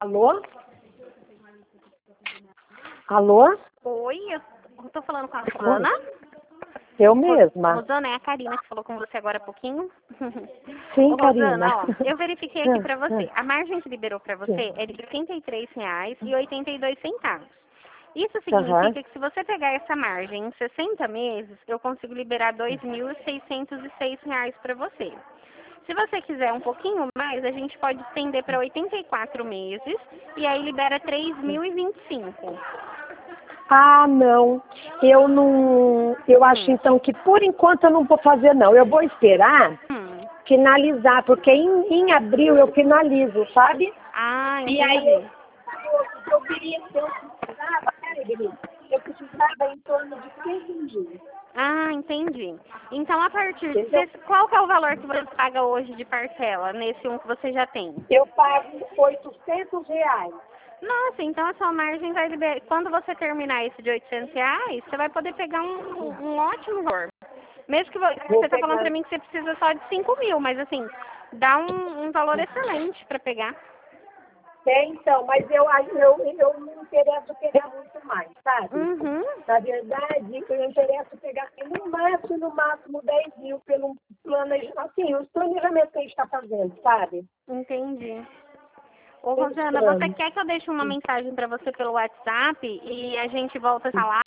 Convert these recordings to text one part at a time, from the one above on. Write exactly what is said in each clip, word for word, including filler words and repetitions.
Alô? Alô? Oi, eu eu tô falando com a Rosana. Eu mesma. Rosana, é a Karina que falou com você agora há pouquinho. Sim, Ô, Karina. Rosana, ó, eu verifiquei aqui Hum, pra você. hum, A margem que liberou pra você Sim. é de oitenta e três reais e oitenta e dois centavos. Isso Aham. significa que se você pegar essa margem em sessenta meses, eu consigo liberar dois mil seiscentos e seis reais para você. Se você quiser um pouquinho mais, a gente pode estender para oitenta e quatro meses e aí libera três mil e vinte e cinco. Ah, não. Eu não. Eu acho Hum. então que por enquanto eu não vou fazer, não. Eu vou esperar Hum. finalizar, porque em, em abril eu finalizo, sabe? Ah, E aí eu, entendi. eu, eu queria, eu precisava, peraí, Denise, eu precisava em torno de quinze dias. Ah, entendi. Então, a partir Entendeu? desse, qual que é o valor que você paga hoje de parcela nesse um que você já tem? Eu pago oitocentos reais. Nossa, então a sua margem vai liberar. Quando você terminar esse de oitocentos reais, você vai poder pegar um, um ótimo valor. Mesmo que vo- Vou você está falando pegar. para mim que você precisa só de cinco mil, mas assim, dá um, um valor excelente para pegar. É, então, mas eu, eu, eu não interesso pegar muito mais, sabe? Uhum, Na verdade, eu interesso pegar assim, no máximo, no máximo dez mil pelo planejamento, assim, os planejamentos que a gente está fazendo, sabe? entendi. Ô, Pelos Rosana, você planos. quer que eu deixe uma mensagem para você pelo WhatsApp e a gente volta a falar?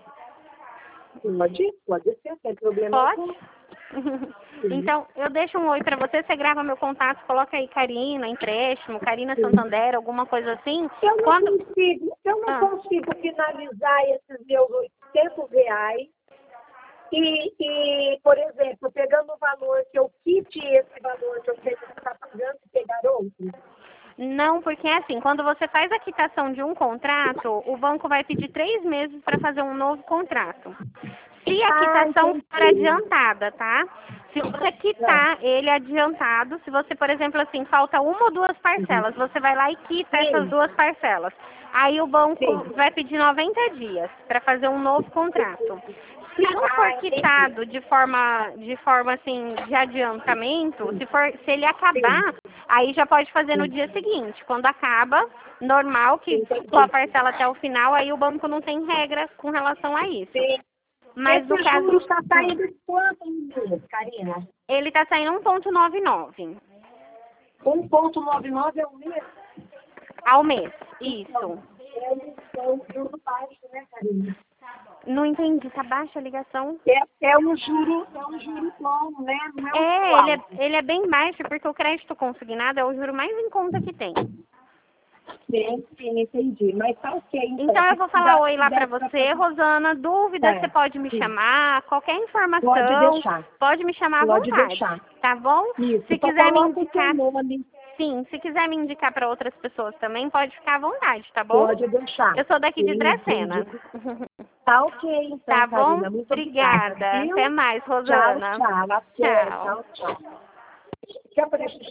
Pode, pode ser, sem problema algum. Pode? Então, eu deixo um oi pra você, você grava meu contato, coloca aí Karina, empréstimo, Karina Santander, alguma coisa assim. Eu não Quando... consigo, eu não Ah, consigo finalizar esses meus oitocentos reais e, e, por exemplo, pegando o valor que eu quite esse valor que eu sei que você está pagando e pegar outro. não, porque é assim, quando você faz a quitação de um contrato, o banco vai pedir três meses para fazer um novo contrato. Se a Ah, quitação for entendi. adiantada, tá? Se você quitar ele adiantado, se você, por exemplo, assim, falta uma ou duas parcelas, você vai lá e quita essas Sim, duas parcelas. Aí o banco sim. vai pedir noventa dias para fazer um novo contrato. Se não for Ah, entendi. quitado de forma, de forma assim, de adiantamento, se for, se ele Sim, acabar, aí já pode fazer no sim, dia seguinte. Quando acaba, normal que só entendi. parcela até o final, aí o banco não tem regra com relação a isso. Sim. Mas no Esse caso, juro está hum, saindo quanto no mês, Karina? ele tá saindo um ponto noventa e nove um ponto noventa e nove é o mês? ao mês. Então, Isso. é um, é um juro baixo, né, Karina? Não entendi, tá baixa a ligação? É, é um juro, é um juro bom, né? Não é um juro É, ele é, alto. ele é bem baixo porque o crédito consignado é o juro mais em conta que tem. Sim, sim, entendi. Mas tá ok, então. Então eu Se vou falar precisar, oi se lá pra der pra você, fazer. Rosana. Dúvida, você Tá, pode me sim. chamar. Qualquer Pode informação, deixar. pode me chamar à Pode vontade, deixar. tá bom? Isso. Se Só quiser me coloca o seu indicar, nome. sim, se quiser me indicar para outras pessoas também, pode ficar à vontade, tá bom? Pode deixar. Eu sou daqui de Sim, Dracena. entendi. Tá ok, então, Tá bom? Karina. Muito obrigada, Obrigada. Até viu? mais, Tchau, Rosana. tchau. Até. Tchau. Tchau, tchau. Quer aparecer?